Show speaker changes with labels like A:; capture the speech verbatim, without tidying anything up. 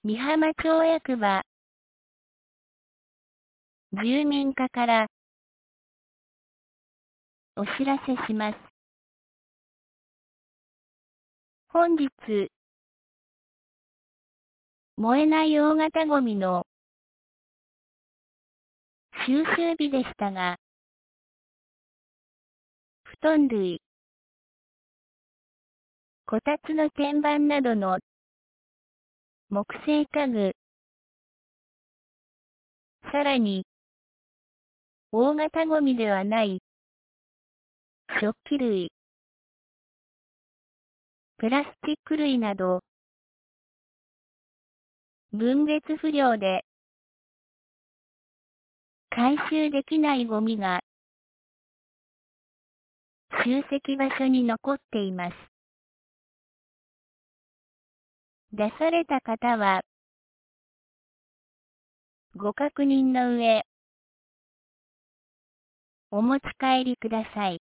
A: 美浜町役場住民課からお知らせします。本日、燃えない大型ゴミの収集日でしたが、布団類、こたつの天板などの木製家具、さらに、大型ゴミではない食器類、プラスチック類など、分別不良で回収できないゴミが集積場所に残っています。出された方は、ご確認の上、お持ち帰りください。